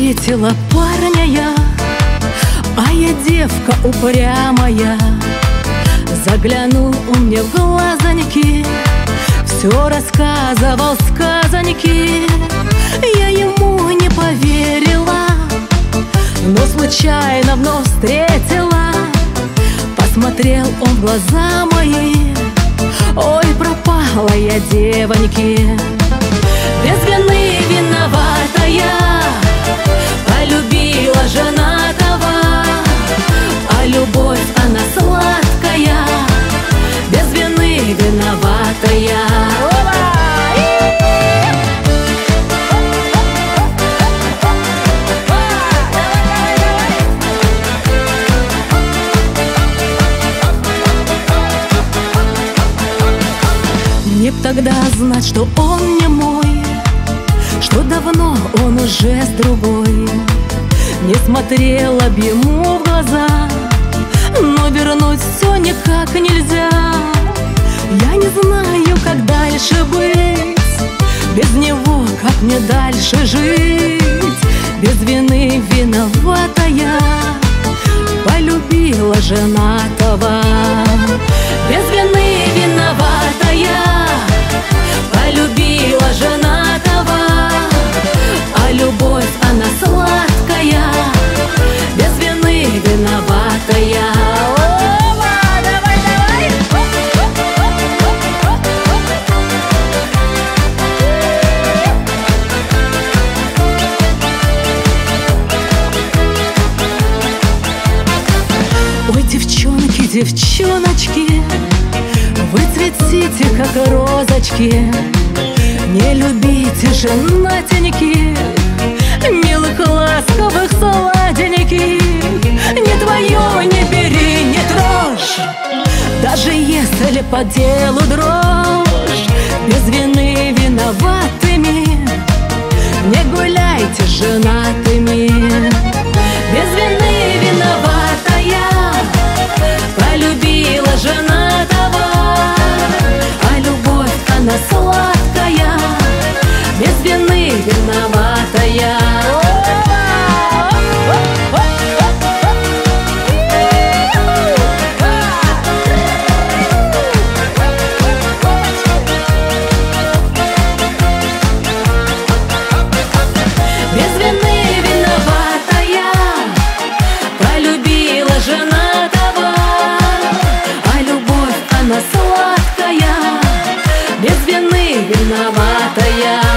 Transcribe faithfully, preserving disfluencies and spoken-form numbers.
встретила парня я, а я девка упрямая. Заглянул он мне в глазоньки, все рассказывал сказоньки. Я ему не поверила, но случайно вновь встретила. Посмотрел он в глаза мои, ой, пропала я, девоньки. Без вины виноватая, полюбила женатого, а любовь она сладкая, без вины виноватая. Мне б тогда знать, что он не мой, что давно он уже с другой. Не смотрела б ему в глаза, но вернуть все никак нельзя. Я не знаю, как дальше быть, без него как мне дальше жить. Без вины виноватая, полюбила женатого. Без вины виноватая, полюбила женатого, а любовь она сладкая, без вины виноватая. О, давай, давай! Ой, девчонки, девчоночки, вы цветите, как розочки. Не любите женатеньких, милых, ласковых, сладеньких. Не твое не бери, не трожь, даже если по делу дрожь. Без вины виноватыми не гуляйте с женатыми. Без вины виноватая, полюбила женатого, а любовь она сладкая, без вины виноватая. Без вины виноватая, полюбила женатого, а любовь она сладкая, без вины виноватая.